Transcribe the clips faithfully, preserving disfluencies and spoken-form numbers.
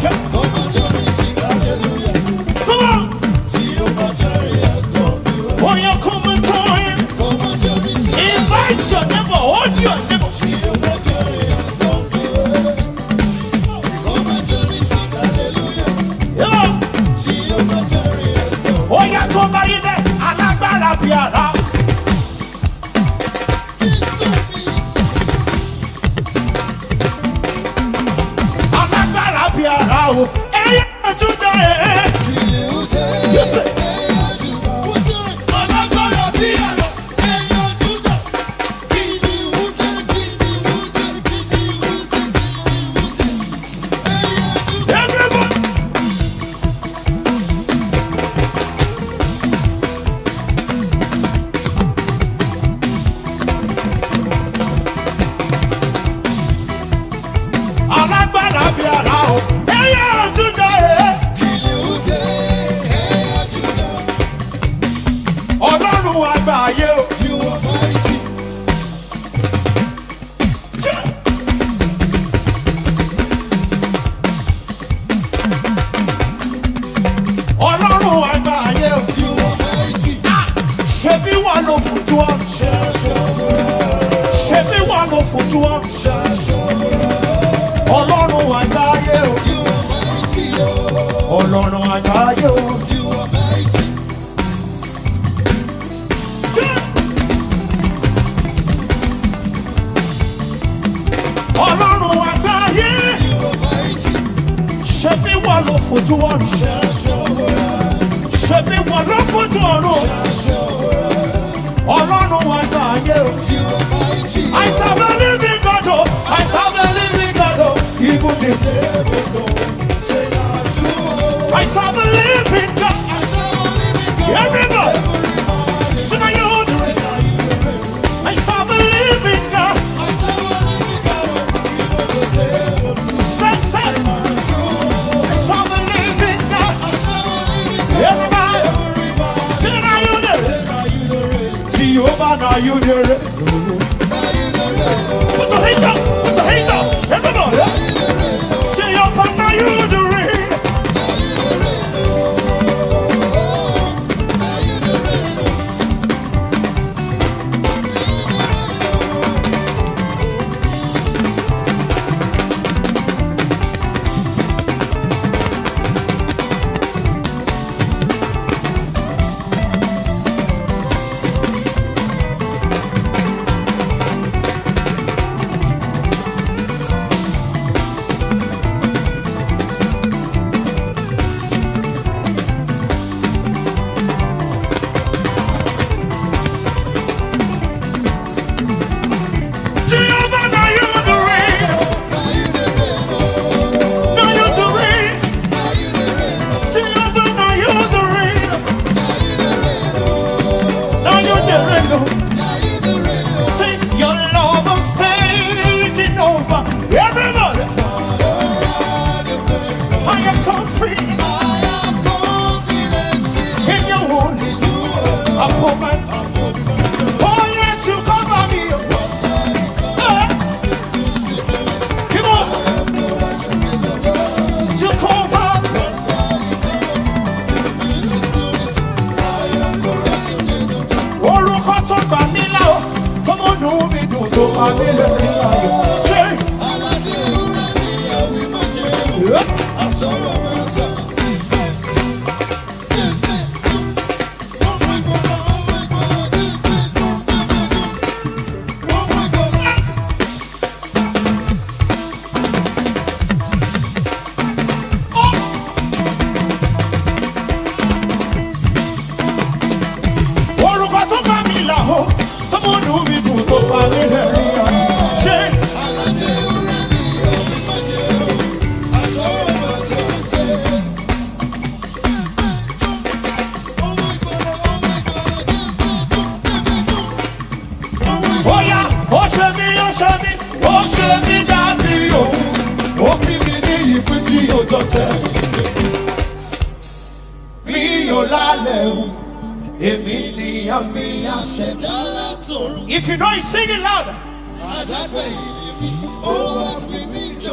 If you know it, sing it louder. Oh, I feel me, Jehovah.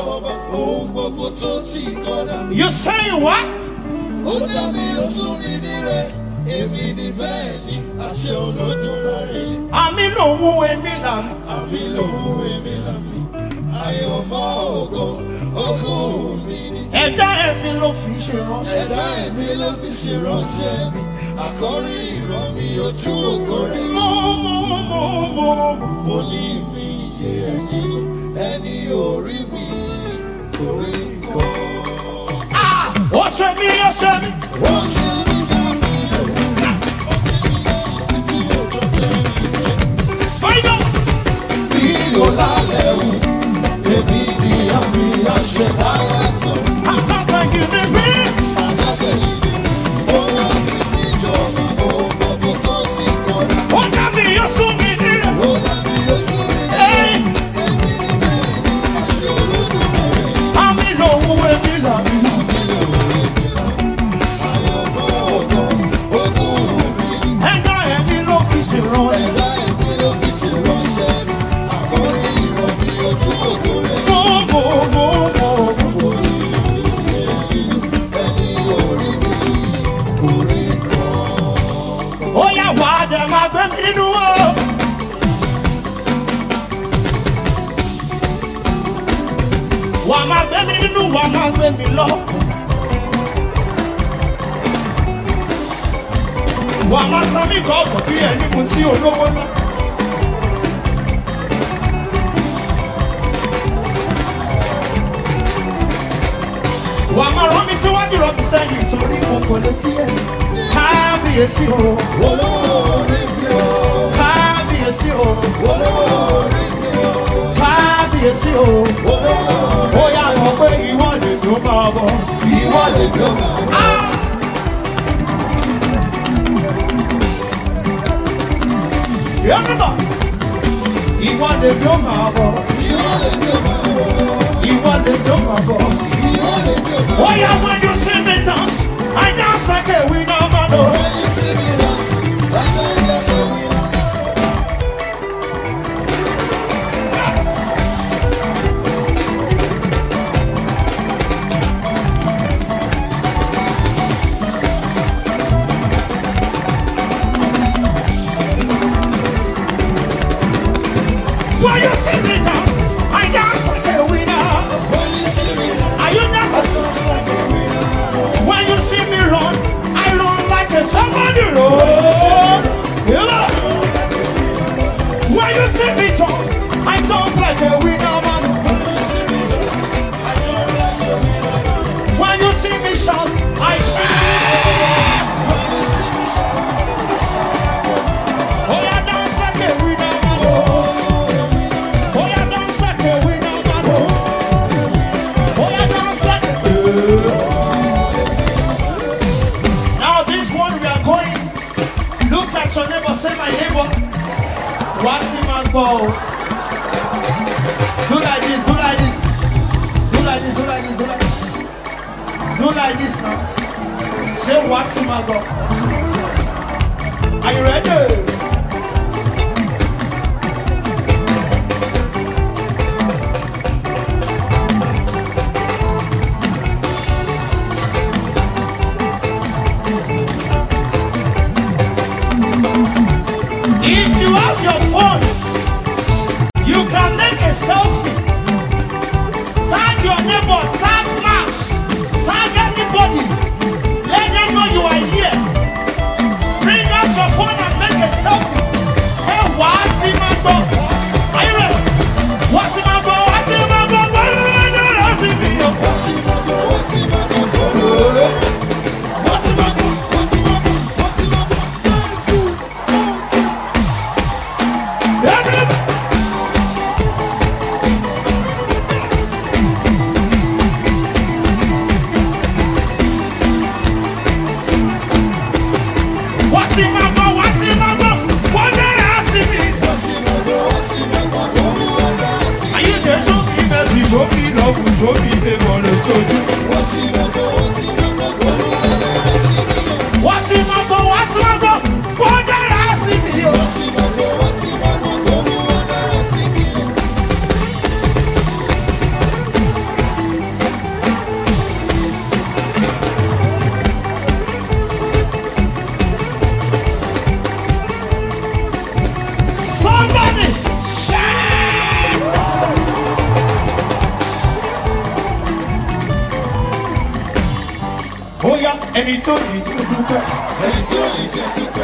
You say what? Àmì lòun èmi là mí. Àmì lòun èmi là mí. Àyọ̀mọ́ ògo ògo mi ni. Ẹ̀dá ẹ̀mí ló fi ṣe ránṣẹ́. Ẹ̀dá ẹ̀mí ló fi ṣe ránṣẹ́ mi. Àkọ́rí ìran mi ojú ògo rẹ̀. Mo mo mo mo. Mo ní mi iye ẹni lò. Ẹni orí mi orí kan. Ah! Ó ṣe mí, ó ṣe mí. Ó ṣe mí dá mi lò. Lálẹ́ wù, èmi ni àmì àṣẹ̀dá ẹ̀tọ́. Àtàkùn ní bí. Àtàkùn ní bí. Ó wá fi mí jọba gbogbo tó ti kọ́ra. Ó dá mi yóò sún mi ní. Ó dá mi yóò sún mi ní. Èmi ni bẹ́ẹ̀ ni àṣẹ Olódùmarè. Àmì lòun èmi là mí. Àmì lòun èmi là mí. Àyọ̀mọ́ ògo ògo mi. Ẹ̀dá ẹ̀mí ló fi ṣe ránṣẹ́. Ẹ̀dá ẹ̀mí ló fi ṣe ránṣẹ́. Wà máa gbé mi nínú, wà máa gbé mi lọ. Wà máa ta mí gọ́ọ̀gọ̀ bí ẹni mu tí olówó lọ. Wà máa rán mi síwájú, rán mi sẹ́yìn torí mo kò létí ẹ̀. Kábíyèsí o. Olórí mi o. Kábíyèsí o. Olórí mi o. Kábíyèsí o. Ó yá sọ pé ìwọ lè ló máa bọ̀. Ìwọ lè ló máa bọ̀. Everybody. Ìwọ lè ló máa bọ̀. Ìwọ lè ló máa bọ̀. Ìwọ lè ló máa bọ̀. Ìwọ lè ló máa bọ̀. Oh yeah, when you see me dance, I dance like a winner man. When you see me dance, I dance like a winner. When you see me dance, I dance like a winner. When you see me dance, are you dancing? I dance like a winner. When you see me run, I run like a somebody run. When you see me jump, I jump like a winner man. When you see me jump, I jump like a winner man. When you see me shout, I shout. When you see me shout, I shout like a winner man. Oh, yeah, dance like a winner man. Oh, yeah, dance like a winner man. Oh, yeah, dance like a winner man. Now this one we are going. Look at your neighbor, say my neighbor. What's in my ball? Do like this, do like this. Do like this, do like this, do like this. Do like this now. Say what's in my ball? Are you ready? If you have your phone, you can make a selfie. Tag your neighbor, tag Max, tag anybody. Let them know you are here. Bring out your phone and make a selfie. Say, what's in my door? Are you ready? What's in my door? What's in my door? What's in my door? What's in my door? What's in my door? What's in my door? Show me love, show me favor, show you. What's in my go, what's in my go, what's in my go, what's in my go, what did I see me? What's in my go, what's in my go, what did I see me? ẹni tó ní tó dúpẹ́. ẹni tó ní tó dúpẹ́.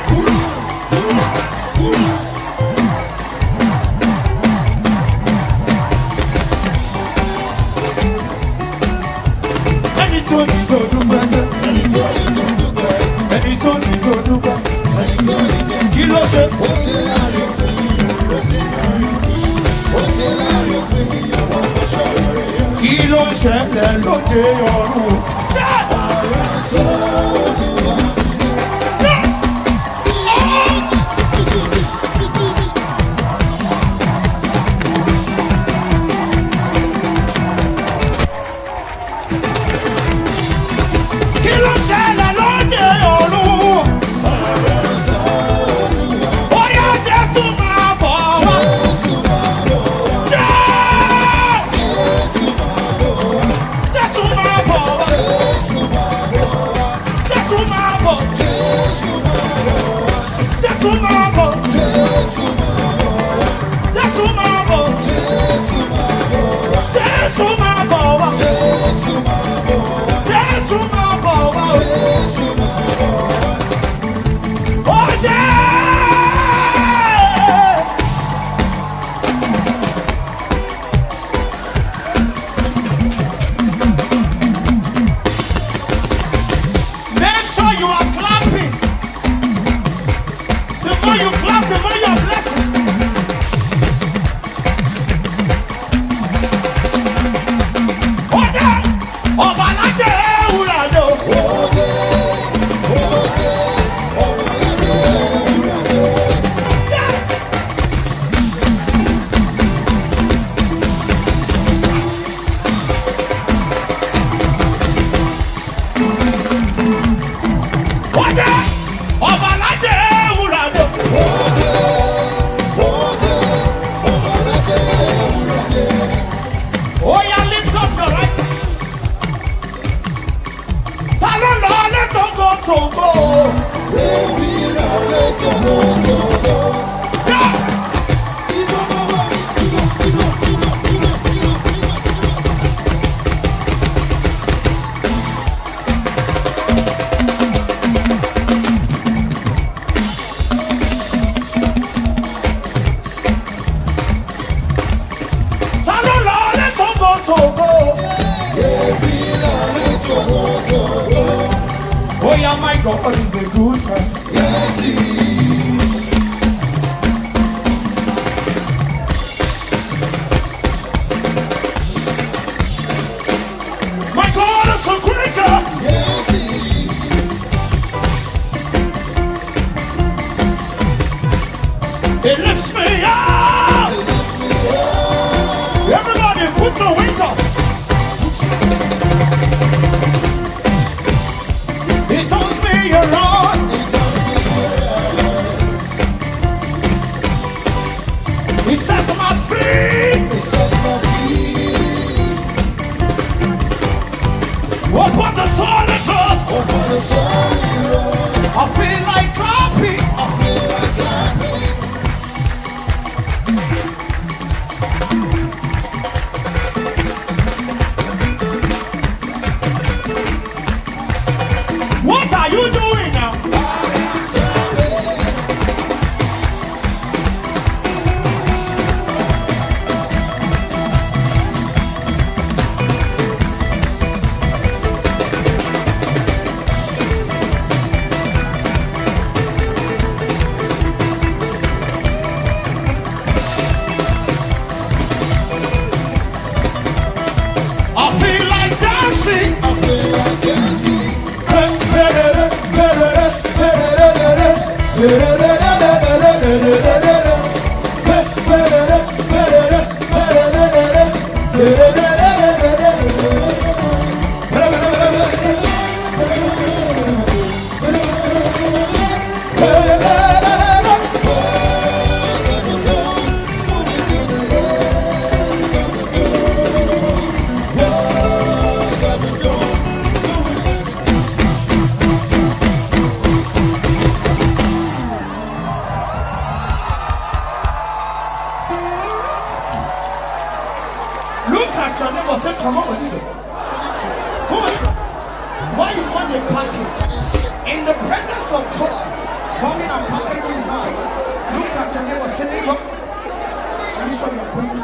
ẹni tó ní tó dúpẹ́ sẹ́. ẹni tó ní tó dúpẹ́. ẹni tó ní tó dúpẹ́. ẹni tó ní tó dúpẹ́. kí ló ṣe. ó ṣe láàrin òpin yìí. ó ṣe láàrin òpin yìí. ó ṣe láàrin òpin yìí. àwọn afọṣọ rẹ̀ yẹ. kí ló ṣẹlẹ̀ lóde ọ̀run. ara sọ́ọ́lùwà. kí ló ṣẹlẹ̀ lóde ọ̀run. ara sọ́ọ́lùwà. ó yá Jésù máa bọ̀ wá. Jésù máa bọ̀ wá. Jésù máa bọ̀ wá. Jésù máa bọ̀ wá. Jésù máa bọ̀ wá. Jésù máa bọ̀. Jésù máa bọ̀ wá. Jésù máa bọ̀. Jésù máa bọ̀ wá. Jésù máa bọ̀. Jésù máa bọ̀ wá. Jésù máa bọ̀ wá. Jésù máa bọ̀ wá. Jésù máa bọ̀ wá. Jésù máa bọ̀ wá. Ó jẹ́. Make sure you are clapping. The more you clap, the more your blessings. Oje, ọba aládé ewúrà lò. Oje, oje, ọba aládé ewúrà lò. Oje, ọba aládé ewúrà lò. Oje, oje, ọba aládé ewúrà lò. Oh yeah, lift up your right hand. Ta ló lọ lé Tógó Tógó? Èmi lọ lé Tógó Tógó. Yeah. Ibo baba, ibo, ibo, ibo, ibo, ibo, ibo, ta ló lọ lé Tógó Tógó? Èmi lọ lé Tógó Tógó. Oh yeah, my God is a good God. Yes, he is. My God is a great God. Yes, he is. It lifts me up. Everybody put your wings up. It turns me around. It turns me around. It sets my free. It sets my free. Upon the solid rock. Upon the solid rock. I feel like clapping. I feel like clapping. What are you doing now? I feel like dancing. I feel like dancing. Look at your neighbor, say, come on with it. Come on. Why you find a In the presence of God, forming and packing in high. Look at your neighbor, say, neighbor, you show your presence.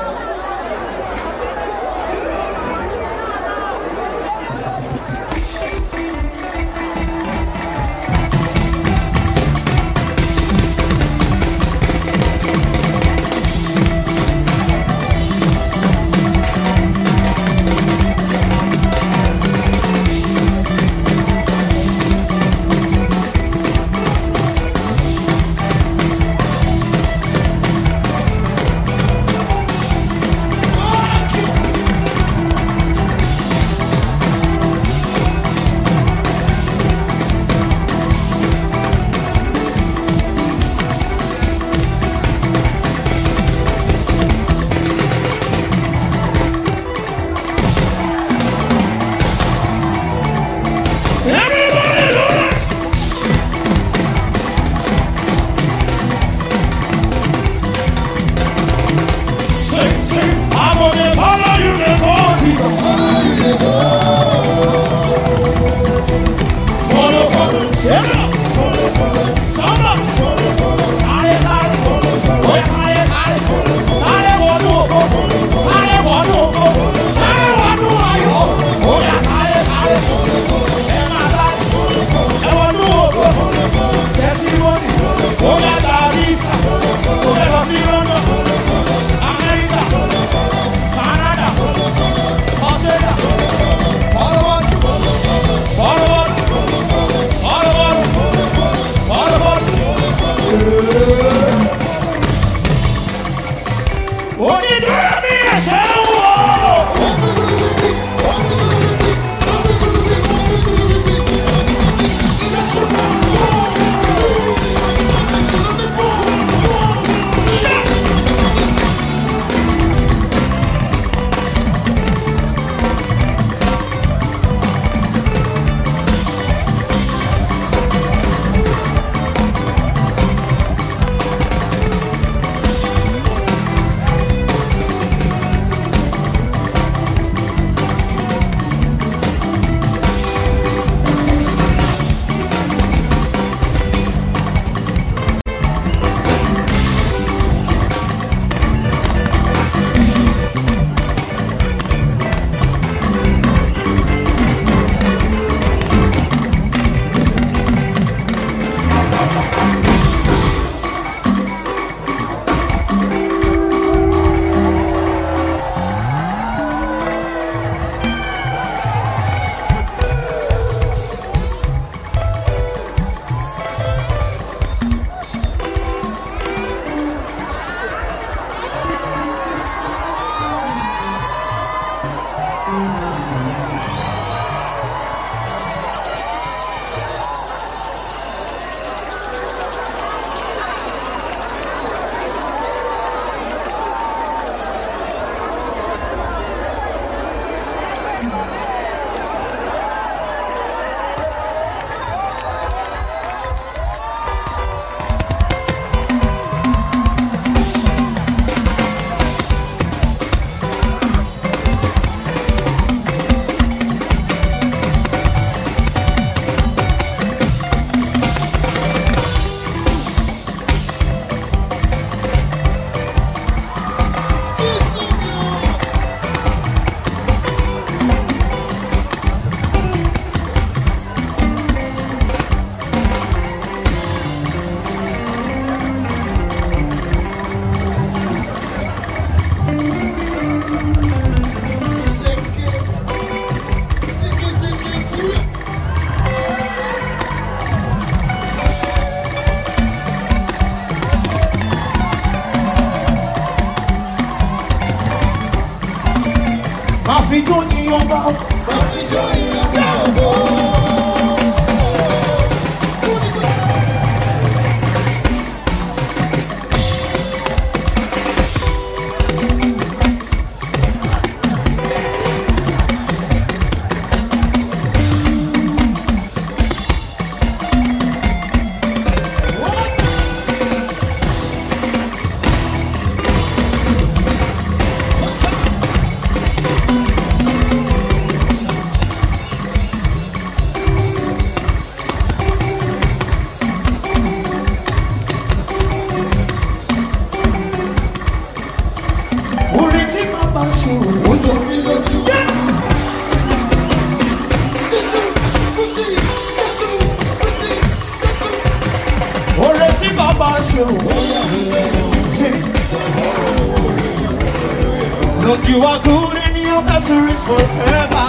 But you are good and your mercy is forever.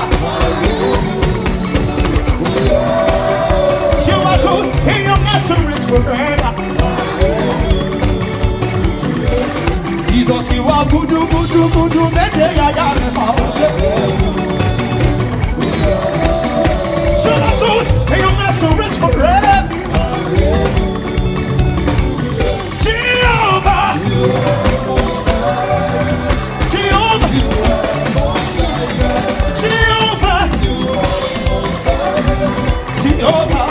You are good and your mercy is forever. Jesus, you are good, good, good, good, good. You are good and your mercy is forever. Jehovah. Jehovah. Jehovah.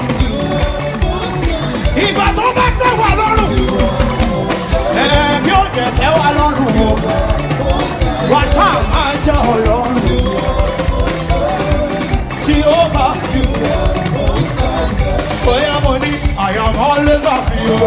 Ìgbà tó bá tẹ́ wà lọ́rùn, ẹ̀mí ò dẹ̀ tẹ́ wà lọ́rùn o. Wà sáà máa jẹ́ ọlọ́run. Jehovah. Bóyá mo ní I am always happy o.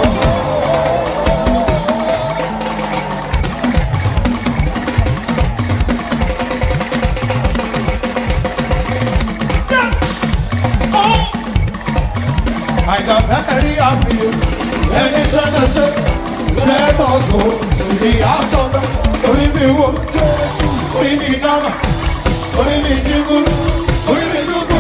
I got very happy. Anytime I say, let us go to the house of the Only me woman, only me nama, only me jingle, only me lugu.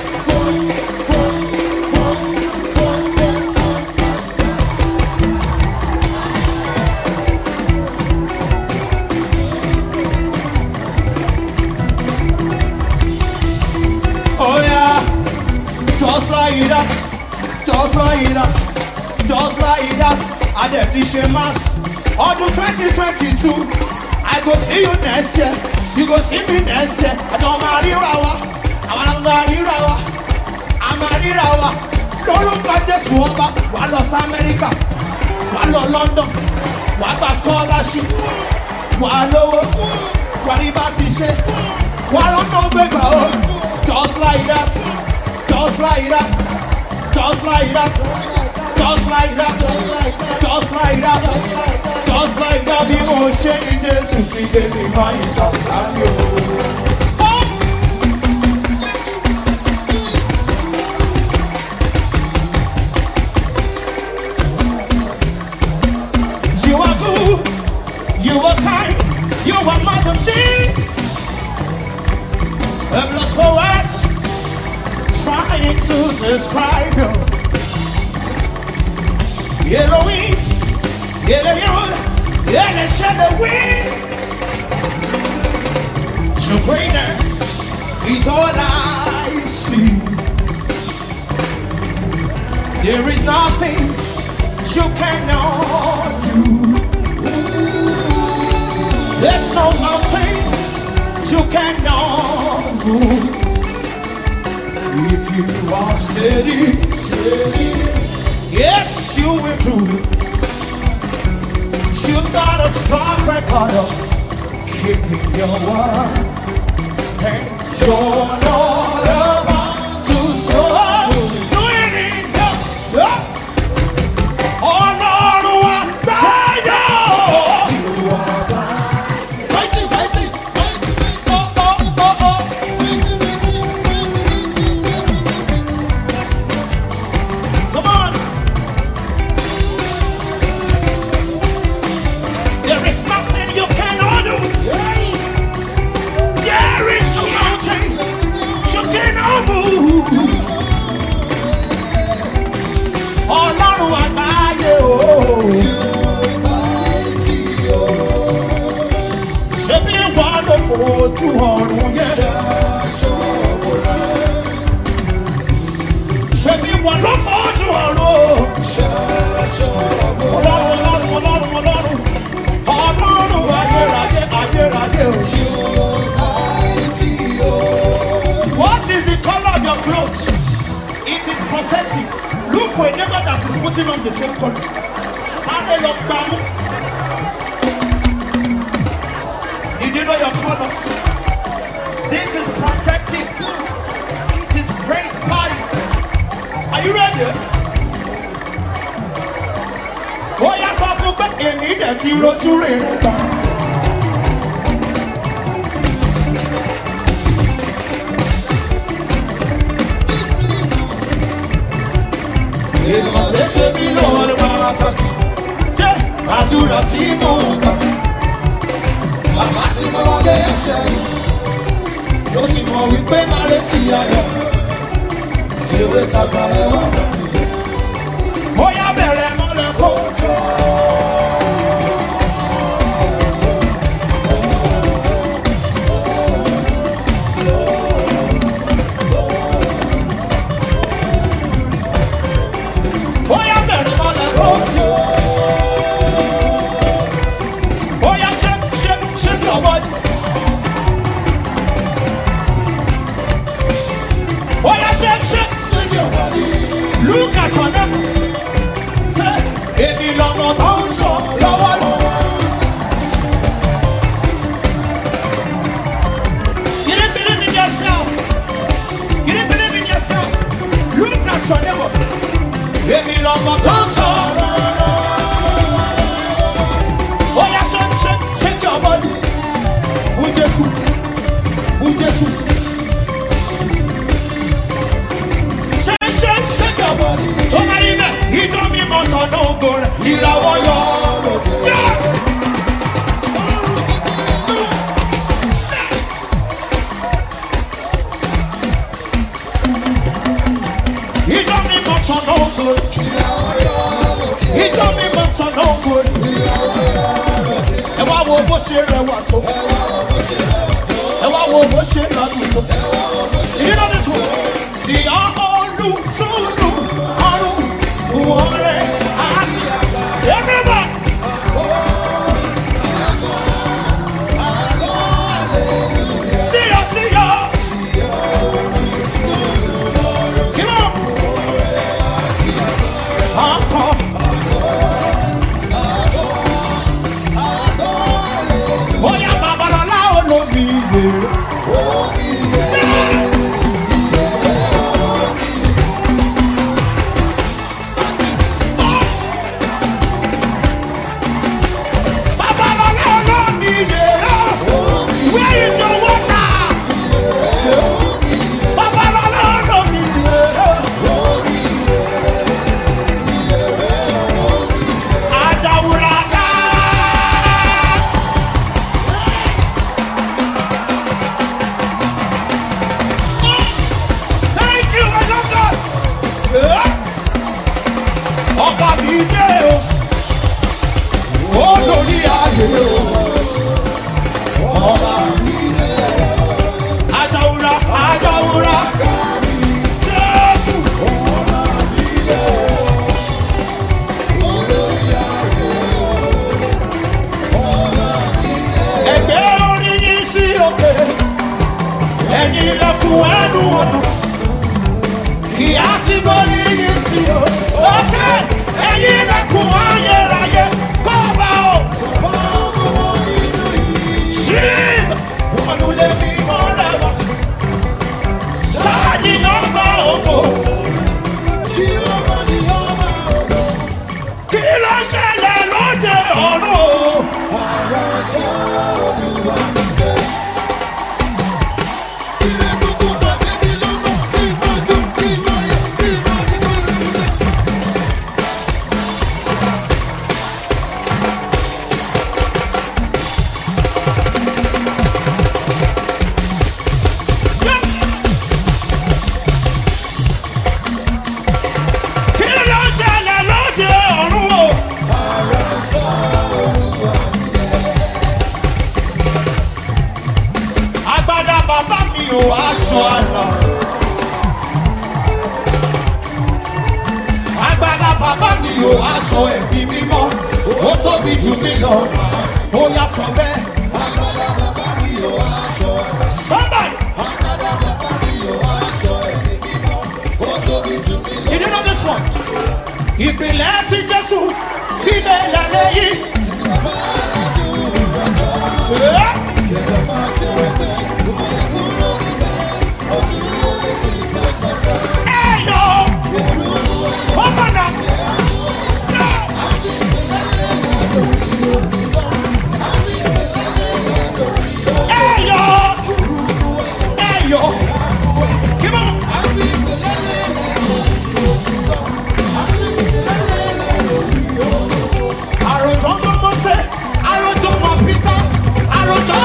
Oh yeah, just like that. Just like that, just like that. I did teach a mass. On the twenty twenty-two, I go see you next year. You go see me next year. I don't marry Rawa. I wanna marry Rawa. I'm marry Rawa. Don't look at this woman. One Los America, one Los London, one Bas scholarship, one low, one Ibatishe, one on Omega. Just like that, just like that. Just like that, just like that, just like that, just like that, emotion changes if we get the minds outside you. You are good, you are kind, you are mother thing. I'm lost for words. Trying to describe you. Elohim, Elohim, Elohim, your greatness is all I see. There is nothing you cannot do. There's no mountain you cannot move. If you are steady, steady, yes, you will do. You got a track record of keeping your word. And you're not about to stop doing it. Oh, no, no, I'm by you. You are by. Mighty, mighty, mighty, oh, oh, oh, oh. There is nothing you cannot do. There is no mountain you cannot move. Ọlọ́run àgbáyé o. Ṣé bí wà ló fojú ọ̀run yẹn? Ṣé bí wà ló fojú ọ̀run? Ọlọ́run, ọlọ́run, ọlọ́run, ọlọ́run. Ọlọ́run ayérayé, ayérayé o. What is the color of your clothes? It is prophetic. Look for a neighbor that is putting on the same color. Sáré lọ gbámú. Did you know your color? This is prophetic. It is praise party. Are you ready? Oh yes, I feel back in it that you wrote to read. Ṣé bí lọ́wọ́ pàtàkì jẹ́ àdúrà tí mo gbà. bàbá tí mo wọlé ẹsẹ̀ ló sì mọ̀ wípé máa rẹ̀ sí ayọ̀ tí ewé tàgbà ẹ wà lọ́nà. Ó yá bẹ̀rẹ̀ mọ́lẹ̀ kó tó. Ó yá bẹ̀rẹ̀ mọ́lẹ̀ kó tó. Ó yá shake shake shake your body. Ó yá shake shake shake your body. Look at your neighbor. Say, èmi lọ́mọ tó ń sọ lọ́wọ́lọ́wọ́. You didn't believe in yourself. You didn't believe in yourself. Look at your neighbor. Èmi lọ́mọ tó ń sọ lọ́wọ́lọ́wọ́. Ó yá shake shake shake your body. Fún Jésù, fún Jésù. Shake shake shake your body. Tó máa rí bẹ́ẹ̀, ìjọ mi mọ̀ tọ̀nà ògo rẹ̀, ìràwọ̀ yọ. Ìjọ mi mọ̀ tọ̀nà ògo rẹ̀, ìjọ mi mọ̀ tọ̀nà ògo rẹ̀. Ẹ wá wo bó ṣe rẹwà tó, ẹ wá wo bó ṣe ládùn tó. You know this one? Sí olùtùnú ọ̀run wọlé àti everybody. See ya, see ya. Come on. Encore. Oh yeah, Babalola olómiye. Ọba mi dé o, olórí ayé o. Ọba mi dé o, Àjàwùrà Àjàwùrà Jésù. Ọba mi dé o, olórí ayé o. Ọba mi dé o. Ẹgbẹ́ orí yín sí òkè, ẹ̀yin ilẹ̀kùn ẹnu ọdún. Kì á sí gbórí yín sí òkè, ẹ̀yin ilẹ̀kùn ayérayé. Kọ́ba o. Jesus, wọ́n lè ní mọ́rẹ́ wá. Sáà ni ọba ògo. Tí ọba ni ọba ògo. Kí ló ṣẹlẹ̀ lóde ọ̀run? Àrà sọ Olúwa mi jẹ́. Ilé gbogbo bá bíbí lọ́nà ìbájú ìbáyé ìbáyé ìbáyé. Kí ló ṣẹlẹ̀ lóde ọ̀run o? Àrà sọ Olúwa mi jẹ́. Agbádá bàbá mi ò aṣọ àná. Agbádá bàbá mi ò aṣọ ẹ̀bí mímọ́. Ó tóbi jù mí lọ, ó yá sọ bẹ́ẹ̀. Agbádá bàbá mi ò aṣọ àná. Somebody. Agbádá bàbá mi ò aṣọ ẹ̀bí mímọ́. Ó tóbi jù mí lọ. You know this one? Ìpìlẹ̀ tí Jésù fi lé lálẹ́ yìí. Tí bàbá àdúrà tó. Kẹ̀kẹ́ máa ṣe rẹ̀ bẹ́ẹ̀. Kúrò níbẹ̀, ojú olè fi sàgbàtà. Ẹ yọ! Ọmọ náà! Ẹ yọ! Ẹ yọ! Kí mọ́! Àròjọ mọ́ Mósè, àròjọ mọ́ Peter, àròjọ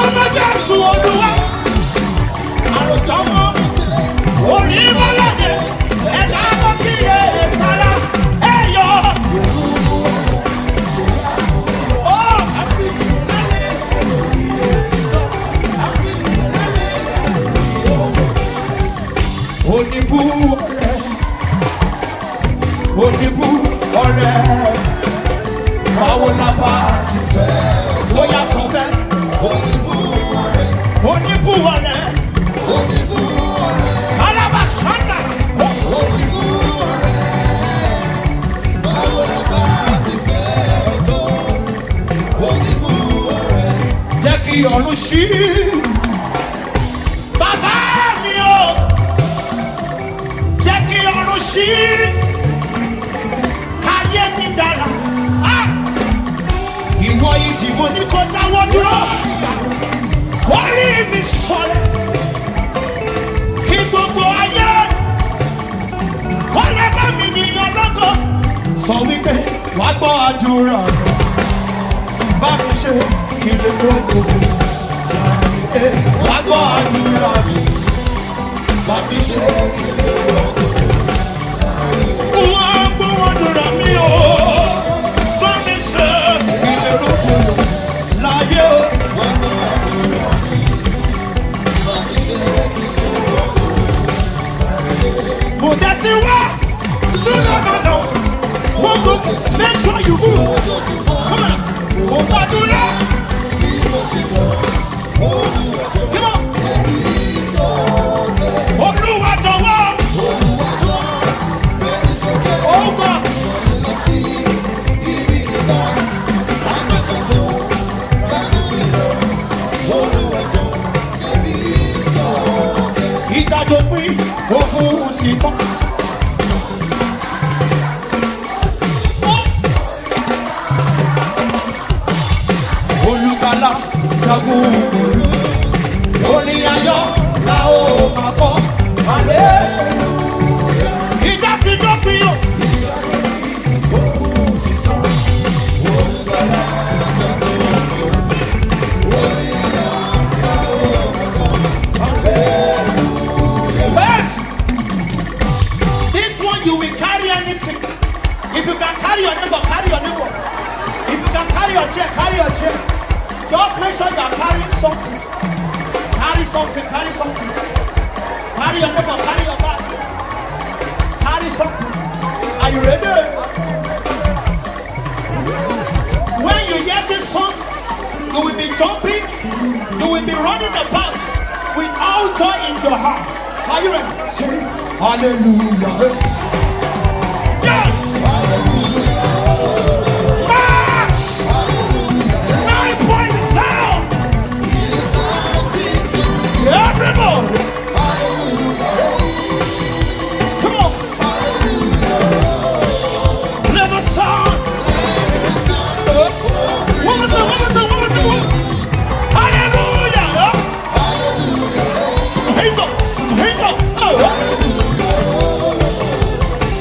Oníbú ọ̀rẹ́, oníbú ọ̀rẹ́, báwo la bá ti fẹ́? Ó yá sọ bẹ́ẹ̀. Oníbú ọ̀rẹ́, oníbú ọ̀rẹ́, oníbú ọ̀rẹ́, alábàṣánà. Oníbú ọ̀rẹ́, báwo la bá ti fẹ́ tó? Oníbú ọ̀rẹ́, jẹ́ kí ọ̀run ṣí. Bàbá mi o, jẹ́ kí ọ̀run ṣí. Káyé mi dára. Ìwọ ìjì mo ní kó dáwọ́ dúró. Orí mi sọ̀rọ̀. Kí gbogbo ayé kó lè bá mi yìnyín lọ́gọ́. Sọ wípé wàá gbọ́ àdúrà. Bá mi ṣe kí lè gbogbo. Wàá gbọ́ àdúrà mi. Bá mi ṣe kí lè gbogbo. Wàá gbọ́ àdúrà mi o. Bá mi ṣe kí lè gbogbo. Láyé o. Wàá gbọ́ àdúrà mi. Bá mi ṣe kí lè gbogbo. Mo dẹ́sí wá. Súnà bàdàn. Wọ́n go make sure you move. Come on. Mo gbàdúrà. Come on. Olúwa jọ̀wọ́. Oh God. Ìjàdó pín ogun ti tán. Olùgbàlà jagun òru. Orin ayọ̀ la ó máa kọ. Hallelujah. Ìjà ti dópin o. Ìjà dópin ogun ti tán. Olùgbàlà jagun òru. Orin ayọ̀ la ó máa kọ. Hallelujah. But this one you will carry anything. If you can carry your neighbor, carry your neighbor. If you can carry your chair, carry your chair. Just make sure you are carrying something. Carry something, carry something. Carry your neighbor, carry your bag. Carry something. Are you ready? When you hear this song, you will be jumping, you will be running about with all joy in your heart. Are you ready? Say hallelujah. Yes! Mass! Nine point sound! Everybody! Come on! Never sound! One more time, one more time, one more time! Hallelujah! Hands up! Hands up!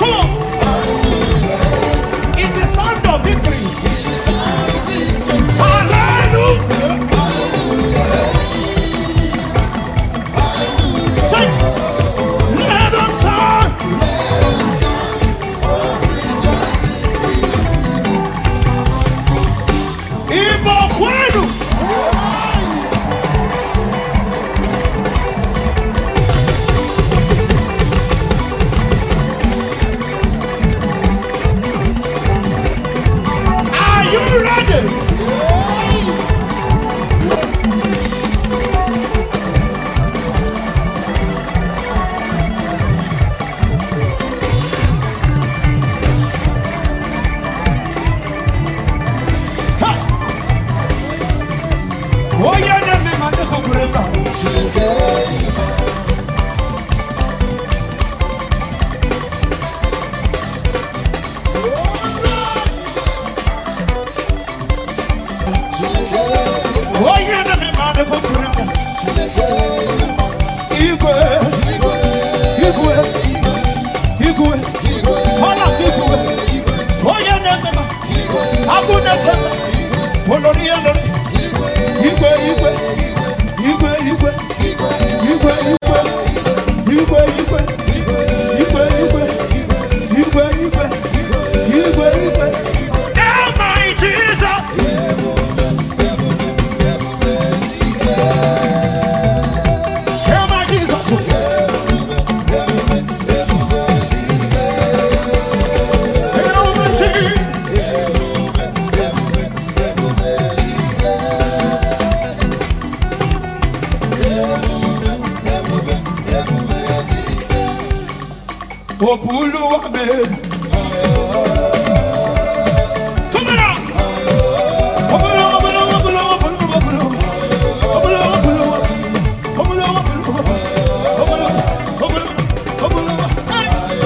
Opuluwa me. Come on now. Opuluwa, Opuluwa, Opuluwa, Opuluwa, Opuluwa. Opuluwa, Opuluwa. Opuluwa, Opuluwa. Opuluwa, Opuluwa, Opuluwa. Hey.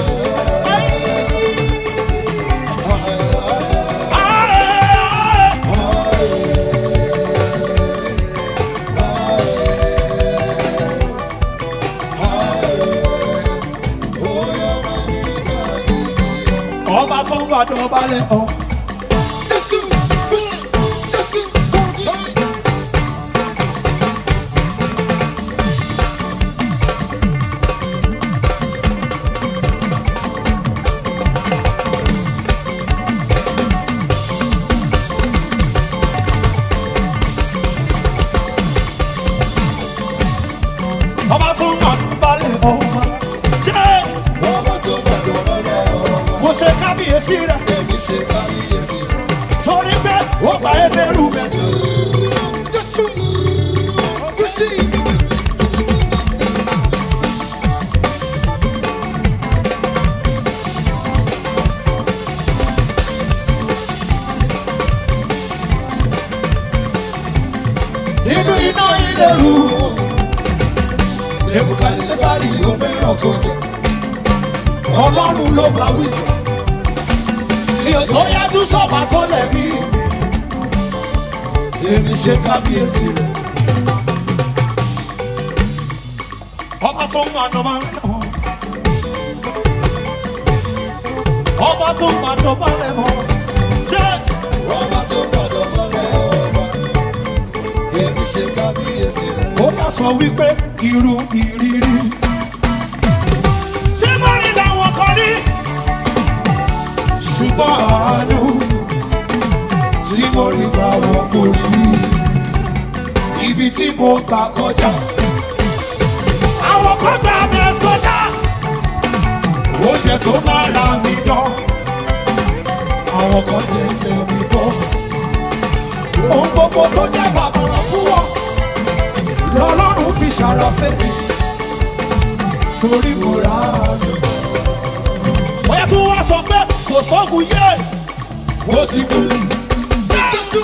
Ọba tó ń gbàdọ̀ ọba lẹ̀ ọ́. Jésù, Jésù, Jésù, sọ́yìn. Ọba tó ń gbàdọ̀ ọba lẹ̀ ọ́. Jẹ́. Ọba tó ń gbàdọ̀ ọba lẹ̀ ọ́. Mo ṣe kábíyèsí rẹ̀. Èmi ṣe kábíyèsí rẹ̀. Torí pé ó gba ẹgbẹ̀rú mẹ́ta. Jésù, Kristi. Nínú iná ìléru, Nebukadnesari ó bẹ̀rẹ̀ ọkọ̀ jẹ. Ọlọ́run ló bá wí jù. Mi ò tó yájú sọ́ba tó lẹ̀bi. Èmi ṣe kábíyèsí rẹ̀. Ọba tó ń máa dọ̀bà lẹ̀ hàn. Ọba tó ń máa dọ̀bà lẹ̀ hàn. Jẹ́. Ọba tó ń máa dọ̀bà lẹ̀ hàn. Èmi ṣe kábíyèsí rẹ̀. Ó bá sọ wípé irú ìrírí. Ṣé mo rí làwọn kan rí? Ṣùgbọ́n àánú tí mo rí gbà wọ́n kò rí. Ibi tí mo gbà kọjá. Àwọn kan gbà mí sọ́dá. Oúnjẹ tó máa ra mi dán. Àwọn kan jẹ tẹ̀ mí bọ́. Ohun gbogbo tó jẹ́ bàbàrà fún wọn. Lọ́lọ́run fi ṣàràfẹ́ mi. Torí mo rà á mi. Bóyá tí wọ́n sọ pé kò sọ́gun yé. Ó ti kú. Jésù.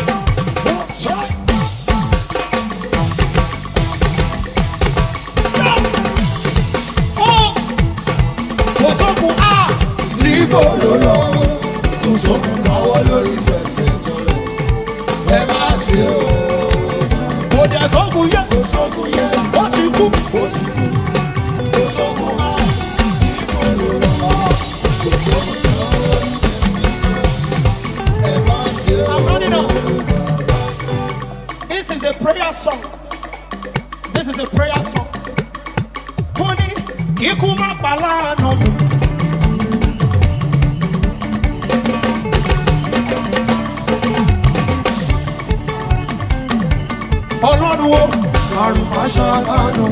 Kò sọ́gun á. Níbo ló lọ? Kò sọ́gun káwọ́ lórí fẹsẹ̀ jọlẹ̀. Ẹ má ṣe o. Kò dẹ̀ sọ́gun yé. Kò sọ́gun yé. Ó ti kú. Ó ti kú. Kò sọ́gun á. Níbo ló lọ? Kò sọ́gun káwọ́ lórí fẹsẹ̀ jọlẹ̀. I'm running out. This is a prayer song. This is a prayer song. Honey, kíkú má pa láàánú mi. Ọlọ́run wo àrùn má ṣàlànà.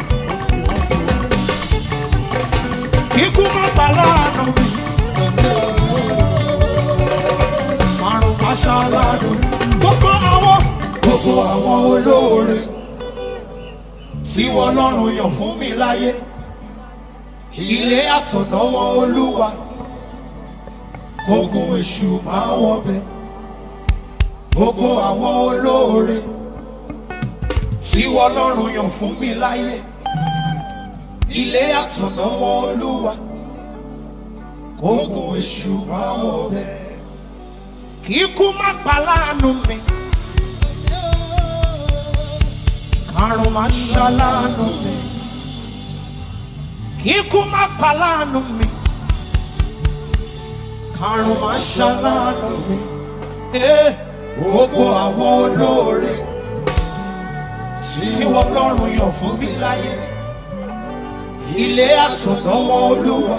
Kíkú má pa láàánú mi. Àrùn má ṣàlànà. Gbogbo àwọn gbogbo àwọn olóore tí wọ́n lọ́rùn yàn fún mi láyé. Ilé àtọ̀nà wọn Olúwa. Ogun èṣù máa wọ̀ bẹ̀. Gbogbo àwọn olóore tí wọ́n lọ́rùn yàn fún mi láyé. Ilé àtọ̀nà wọn Olúwa. Ogun èṣù máa wọ̀ bẹ̀. Kíkú má pa láàánú mi. Kárùn má ṣàlànà mi. Kíkú má pa láàánú mi. Kárùn má ṣàlànà mi. Gbogbo àwọn olóore tí wọ́n lọ́rùn yàn fún mi láyé. Ilé àtọ̀nà wọn Olúwa.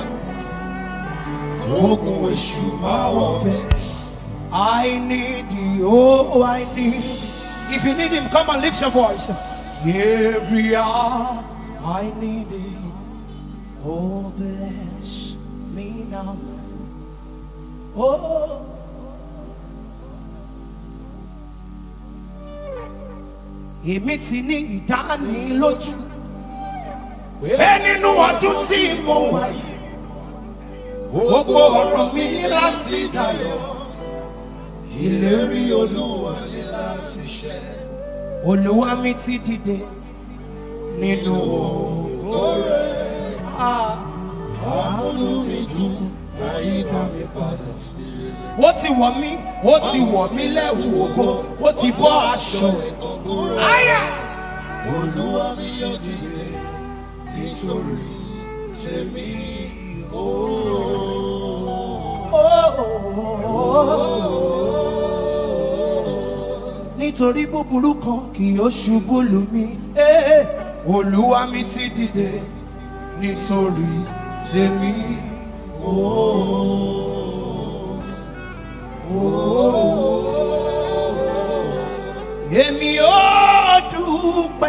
Ogun èṣù máa wọ̀ bẹ̀. I need you, oh I need. If you need him, come and lift your voice. Every hour I need him. Oh bless me now. Oh. Èmi ti ní ìdánilójú pé nínú ọdún tí mo wà yìí gbogbo ọ̀rọ̀ mi ní láti dayọ̀, ìlérí Olúwa ní láti ṣẹ. Olúwa mi ti dìde nínú ògo rẹ̀, àánú mi dùn, àyíká mi padà sí rere. Ó ti wọ̀ mí, ó ti wọ̀ mí lẹ́wù ògo, ó ti bọ́ aṣọ ìkọ̀kọ̀ rẹ̀. Olúwa mi ti dìde nítorí tèmi. Nítorí búburú kan kì yóò ṣubú lù mí, Olúwa mi ti dìde nítorí tèmi. Èmi ó dúpẹ́,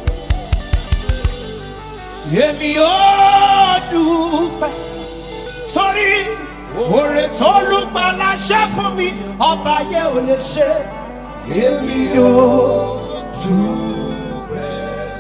èmi ó dúpẹ́, torí oore tó l'Olùgbàlà ṣe fún mi, ọba yẹ ò lè ṣe. Èmi ó dúpẹ́.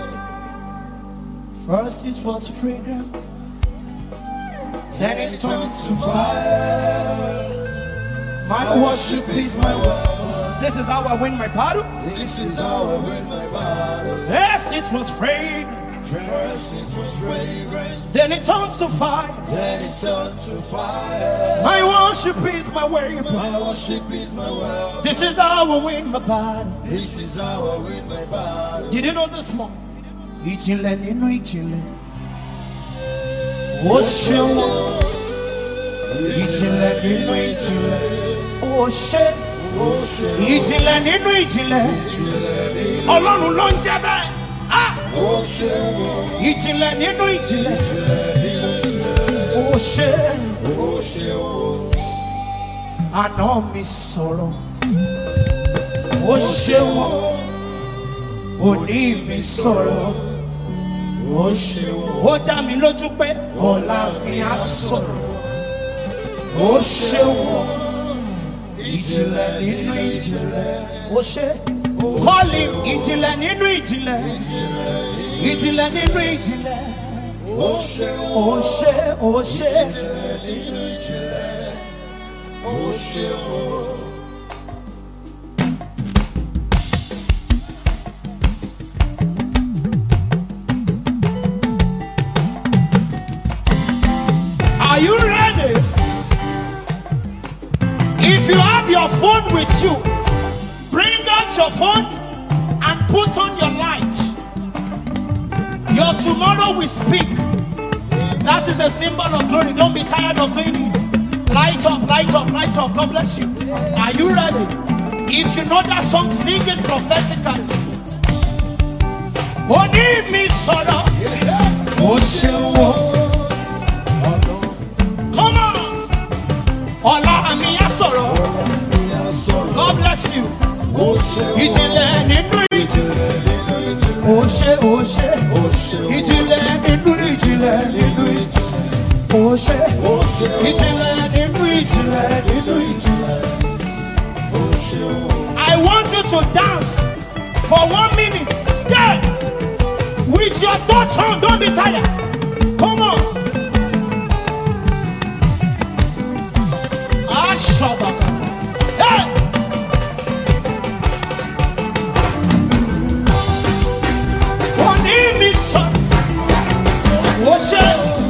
First it was fragrance, then it turned to fire. My worship is my weapon. This is how I win my battle. This is how I win my battle. Yes, it was fragrance. First it was fragrance, then it turns to fire. Then it turned to fire. My worship is my weapon. My worship is my weapon. This is how I win my battle. This is how I win my battle. Did you know this one? Ìjìnlẹ̀ nínú ìjìnlẹ̀, ó ṣeun. Ìjìnlẹ̀ nínú ìjìnlẹ̀, ó ṣe. Ìjìnlẹ̀ nínú ìjìnlẹ̀, Ọlọ́run ló ń jẹ́ bẹ́ẹ̀. Ìjìnlẹ̀ nínú ìjìnlẹ̀, ó ṣe. Àná mi sọ̀rọ̀, ó ṣe wọ́n. Òní mi sọ̀rọ̀, ó ṣe wọ́n. Ó dá mi lójú pé ọ̀la mi á sọ̀rọ̀, ó ṣe wọ́n. Ìjìnlẹ̀ nínú ìjìnlẹ̀, ó ṣe. Call him ìjìnlẹ̀ nínú ìjìnlẹ̀, ìjìnlẹ̀ nínú ìjìnlẹ̀, ó ṣe, ó ṣe, ó ṣe. Ìjìnlẹ̀ nínú ìjìnlẹ̀, ó ṣe o. Are you ready? If you have your phone with you, bring out your phone and put on your light. Your tomorrow will speak. That is a symbol of glory. Don't be tired of doing it. Light up, light up, light up. God bless you. Are you ready? If you know that song, sing it prophetically. Oni mi sọ̀rọ̀, ó ṣe wọ́n. Come on. Ọlá mi á sọ̀rọ̀. God bless you. Ìjìnlẹ̀ nínú ìjìnlẹ̀, ó ṣe, ó ṣe. Ìjìnlẹ̀ nínú ìjìnlẹ̀, nínú ìjìnlẹ̀, ó ṣe. Ìjìnlẹ̀ nínú ìjìnlẹ̀, nínú ìjìnlẹ̀, ó ṣe. I want you to dance for one minute. Yeah. With your thoughts on, don't be tired. Come on. Ashaba. Hey. Oni mi sọ, ó ṣe.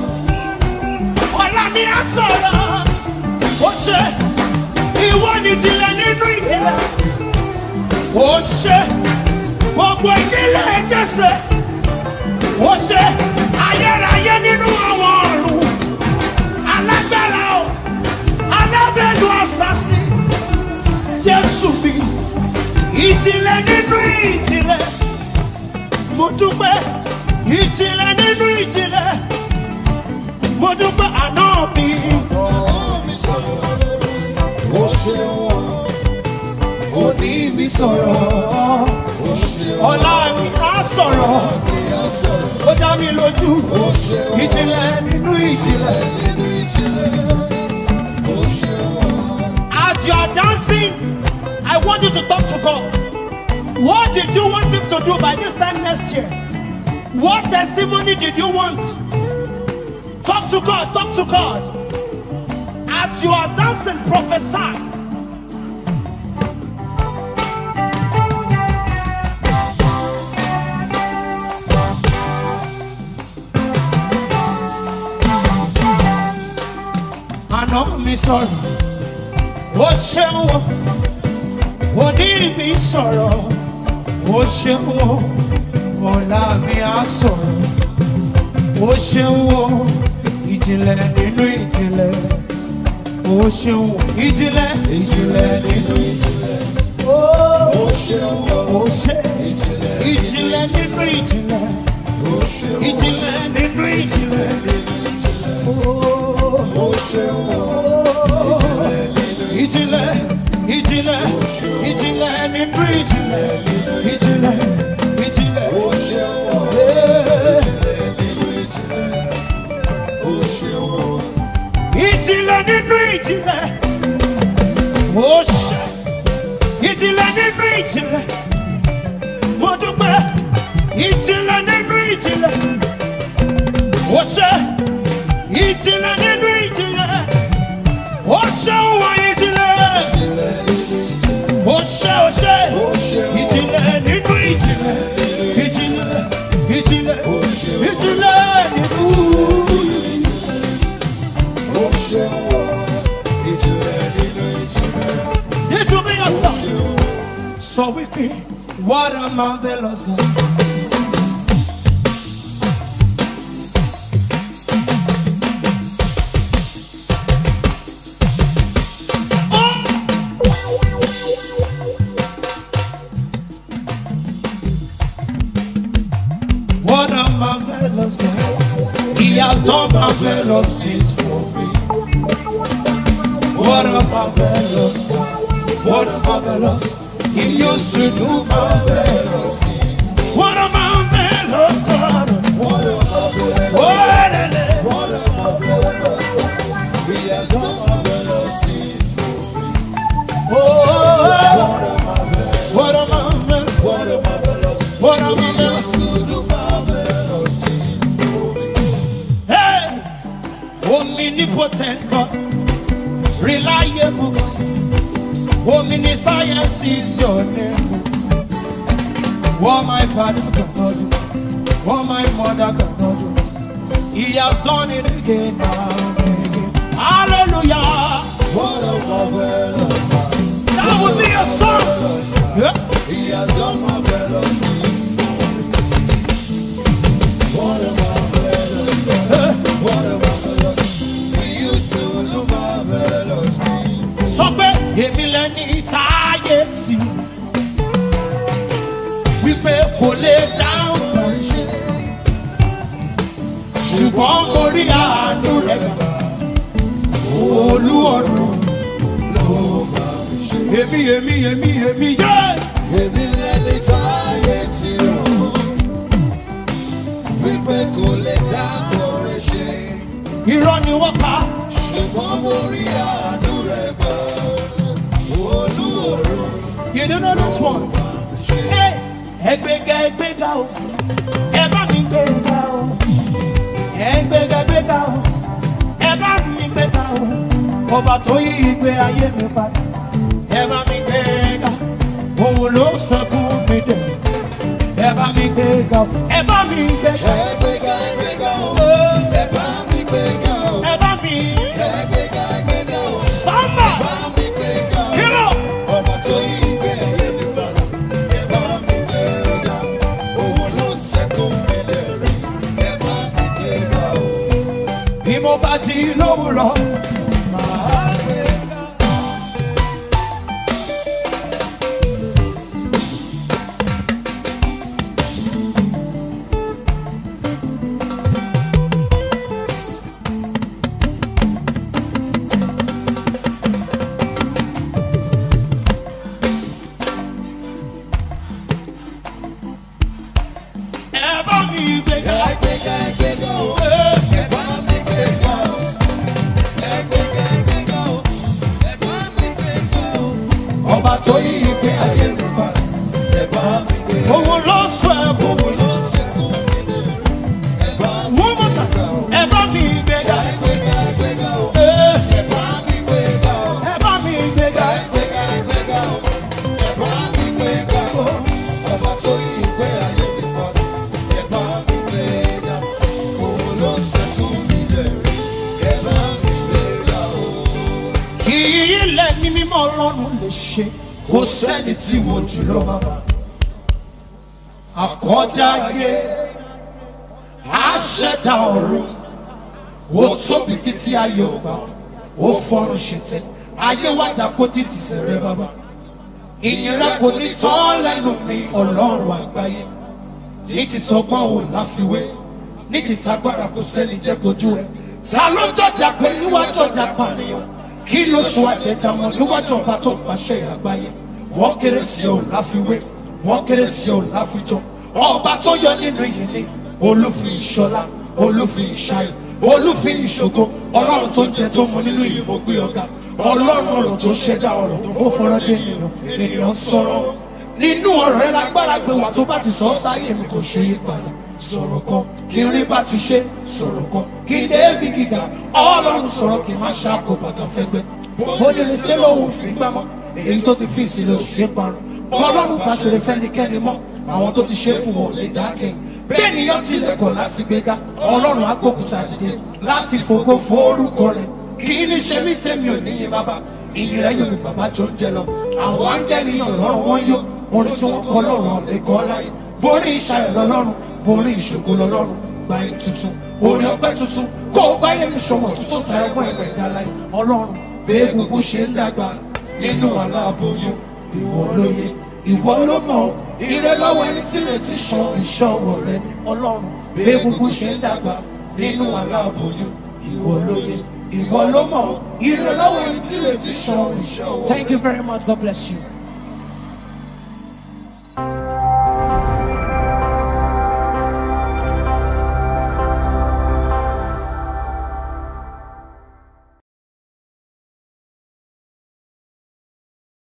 Ọlá mi á sọ̀rọ̀, ó ṣe. Ìwọ ni ìjìnlẹ̀ nínú ìjìnlẹ̀, ó ṣe. Gbogbo ìdílé Jésù, ó ṣe. Ayérayé nínú àwọn ọ̀run, alágbára o, alábẹ́nu àṣàṣì. Jésù mi, ìjìnlẹ̀ nínú ìjìnlẹ̀, mo dúpẹ́. Ìjìnlẹ̀ nínú ìjìnlẹ̀, mo dúpẹ́. Àná mi, mi sọ̀rọ̀, ó ṣe wọ́n. Òní mi sọ̀rọ̀, ó ṣe wọ́n. Ọlá mi á sọ̀rọ̀, ó dá mi lójú. Ìjìnlẹ̀ nínú ìjìnlẹ̀, nínú ìjìnlẹ̀, ó ṣe wọ́n. As you are dancing, I want you to talk to God. What did you want him to do by this time next year? What testimony did you want? Talk to God, talk to God. As you are dancing, prophesy. Àná mi sọ̀rọ̀, ó ṣeun o. Òní mi sọ̀rọ̀, ó ṣeun o. Ọ̀la mi á sọ̀rọ̀, ó ṣeun o. Ìjìnlẹ̀ nínú ìjìnlẹ̀, ó ṣeun o. Ìjìnlẹ̀ ìjìnlẹ̀ nínú ìjìnlẹ̀, ó ṣeun o. Ó ṣe ìjìnlẹ̀ nínú ìjìnlẹ̀, ó ṣeun o. Ìjìnlẹ̀ nínú ìjìnlẹ̀, ó ṣeun o. Ìjìnlẹ̀ ìjìnlẹ̀ ìjìnlẹ̀ nínú ìjìnlẹ̀, ìjìnlẹ̀ ìjìnlẹ̀, ó ṣeun o. Ìjìnlẹ̀ nínú ìjìnlẹ̀, ó ṣe ìjìnlẹ̀ nínú ìjìnlẹ̀, mo dúpẹ́. Ìjìnlẹ̀ nínú ìjìnlẹ̀, ó ṣe ìjìnlẹ̀ nínú ìjìnlẹ̀, ó ṣe òwò ìjìnlẹ̀, ó ṣe ó ṣe ìjìnlẹ̀ nínú ìjìnlẹ̀, ìjìnlẹ̀ ìjìnlẹ̀ ìjìnlẹ̀ nínú ìjìnlẹ̀. This will be your song. So we can, what a marvelous God. What a marvelous God. He has done marvelous things for me. What a marvelous God. What a marvelous. He used to do marvelous things. What a marvelous God. What a marvelous. What a, what a marvelous God. He has done marvelous things for me. Oh, what a marvelous. What a marvelous. What a marvelous. What a marvelous. Omnipotent God, reliable God, omniscience is your name. What my father cannot do, what my mother cannot do, He has done it again and again. Hallelujah! What a marvelous God. That would be a song. Yeah. He has done marvelous things for me. What a marvelous God. What a marvelous. Sọ pé èmi lẹ́ni táyé tì wípé kò lè dáhùn iṣẹ́, ṣùgbọ́n mo rí àánú rẹ̀ gbà. Olúọ̀run ló bá mi ṣe. Èmi èmi èmi èmi yé. Èmi lẹ́ni táyé tì wípé kò lè dáhùn iṣẹ́. Irọ́ ni wọ́n pa. Ṣùgbọ́n mo rí àánú rẹ̀ gbà. Olúọ̀run. You don't know this one. Hey, ẹgbẹ́ga ẹgbẹ́ga o, ẹ bá mi gbẹ́ga o. Ẹgbẹ́ga ẹgbẹ́ga o, ẹ bá mi gbẹ́ga o. Ọba tó yí ìgbé ayé mi padà, ẹ bá mi gbẹ́ga. Òun ló sọkún mi dẹ̀. Ẹ bá mi gbẹ́ga o, ẹ bá mi gbẹ́ga. Ẹgbẹ́ga ẹgbẹ́ga o, ẹ bá mi gbẹ́ga o. Ẹ bá mi ẹgbẹ́ga ẹgbẹ́ga o. Samba. Ẹ bá mi gbẹ́ga o. Kíró. Ọba tó yí ìgbé ayé mi padà, ẹ bá mi gbẹ́ga. Òun ló sẹ́kùn mi lẹ́rìí, ẹ bá mi gbẹ́ga o. Bí mo bá jí lówùrọ̀, màá gbẹ́ga. Ẹgbẹ́ga ẹgbẹ́ga o, ẹ bá mi gbẹ́ga o. ló ṣẹ́kù nílẹ̀ rẹ̀ ẹ bá mi gbéga o. Kí ilẹ̀ ní mímọ́ Ọlọ́run lè ṣe kò sẹ́ni tí wọ́n jùlọ bàbá. Àkọ́dá ayé àṣẹ̀dá ọ̀run ó tóbi títí ayé ọgbà ó fọ́run ṣètẹ́ ayé wá dàpọ̀ títí sẹ̀rẹ̀ bàbá. Ìyìn rẹ kò ní tán lẹ́nu mi Ọlọ́run àgbáyé. Ní ti tọgbọ́n ò láfiwé ní ti tagbára kò sẹ́ni jẹ́ kojú ẹ̀. Ta ló jọjà pé níwájú ọjà pànìyàn kí ló sọ àjẹjà mọ́ níwájú ọba tó pàṣẹ àgbáyé. Wọ́n kéré sí ò láfiwé wọ́n kéré sí ò láfijọ́. Ọba tó yọ nínú yìí ni olúfin ìṣọlá olúfin ìṣayé olúfin ìṣògo. Ọlọ́run tó jẹ tó mu nínú yìí mo gbé ọ̀gá. Ọlọ́run ọ̀rọ̀ tó ṣẹ̀dá ọ̀rọ̀ tó fọ́rọ́ dé ènìyàn ènìyàn sọ̀rọ̀ nínú ọ̀rọ̀ rẹ lágbára gbé wà tó bá ti sọ sáyé mi kò ṣe é padà. Sọ̀rọ̀ kan kí n rí bá ti ṣe sọ̀rọ̀ kan kí n dé ibi gíga. Ọlọ́run sọ̀rọ̀ kí n má ṣàkó bàtà fẹ́gbẹ́. Ó lè ṣe lóhùn fi gbámọ́ èyí tó ti fi ìsìlẹ̀ òṣè parun. Ọlọ́run bá ṣe lè fẹ́nikẹ́ni mọ́ àwọn tó ti ṣe fún wọn lè dákẹ́. Bẹ́ẹ̀ ni yọ́n tilẹ̀ kọ̀ láti gbéga Ọlọ́run agbókúta dìde láti fògo forúkọ rẹ̀. Kí ni ṣe mí tèmi ò níyìn bàbá ìyìn rẹ̀ yóò mi bàbá jọ ń jẹ lọ. Àwọn áńgẹ́lì Ọlọ́run wọn yó orin tí wọ́n kọ lọ́rùn lè kọ́ láyé. Borí ìṣayọ̀ lọ́lọ́run borí ìṣògo lọ́lọ́run gbáyé tuntun orí ọpẹ́ tuntun kó o gbáyé mi ṣọwọ́ tuntun ta ẹgbọ́n ẹgbẹ́ ìdá láyé. Ọlọ́run bẹ́ẹ̀ gbogbo ṣe ń dàgbà nínú aláboyún ìwọ lóye ìwọ ló mọ̀ ire lọ́wọ́ ẹni tí retí sọ ìṣọwọ́ rẹ ní. Ọlọ́run bẹ́ẹ̀ gbogbo ṣe ń dàgbà nínú aláboyún ìwọ lóye ìwọ ló mọ̀ ire lọ́wọ́ ẹni tí retí sọ ìṣọwọ́. Thank you very much. God bless you.